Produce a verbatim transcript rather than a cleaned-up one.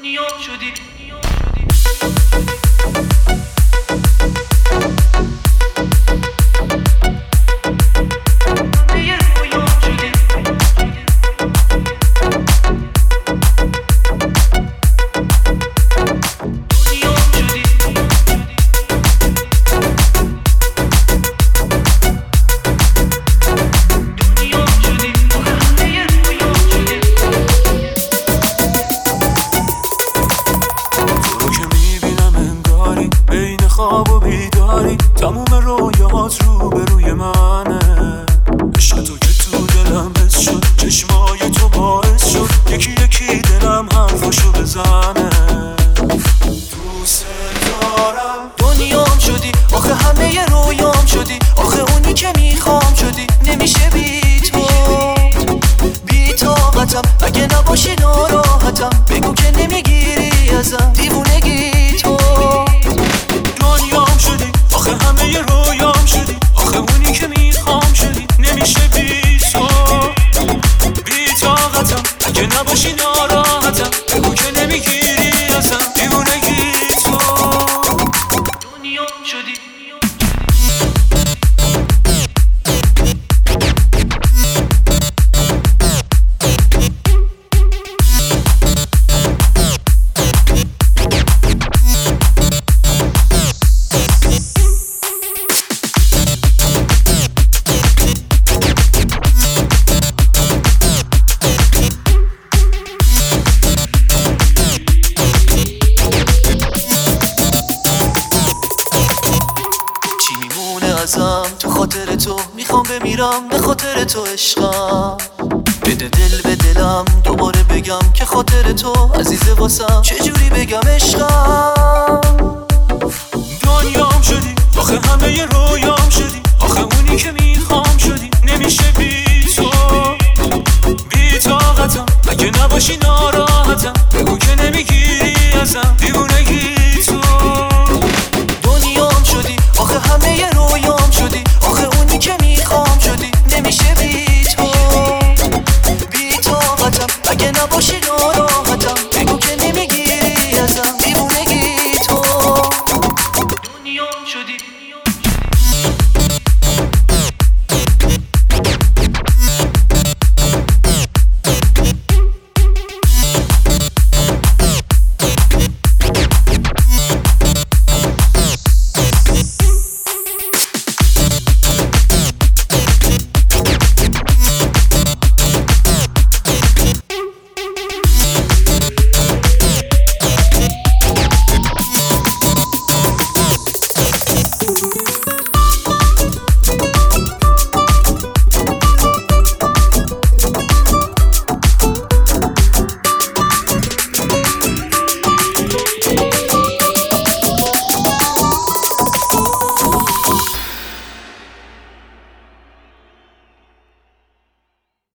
دنیا شدی خواب و بیداری تموم رویات رو به روی منه. عشق تو که تو دلم حس شد، چشمای تو باعث شد یکی یکی دلم حرفاشو بزنه. دوست دارم دنیام شدی، آخه همه رویام شدی، آخه اونی که میخوام شدی. نمیشه بی تو، بی طاقتم، اگه نباشی ناراحتم. بگو که نمیگیری ازم دیوونگی تو. دنیام شدی، آخه همه رویام شدی، آخه اونی که میخوام شدی. نمیشه بی تو، بی طاقتم، اگه نباشی ناراحتم. بگو که نمیگیری ازم دیوونگی تو. دنیام شدی. ازم تو خاطر تو میخوام بمیرم، به خاطر تو عشقم. بده دل به دلم دوباره بگم که خاطر تو عزیزه واسم. چجوری بگم عشقم؟ دنیام شدی، آخه همه رویام شدی، آخه اونی که میخوام شدی. نمیشه بی تو، بی طاقتم، اگه نباشی ناراحتم. بگو که نمیگیری ازم دیوونگی تو. دنیام شدی، آخه همه رویام شدی، آخه اونی که میخوام شدی. نمیشه بی تو، بی طاقتم، اگه نباشی ناراحتم.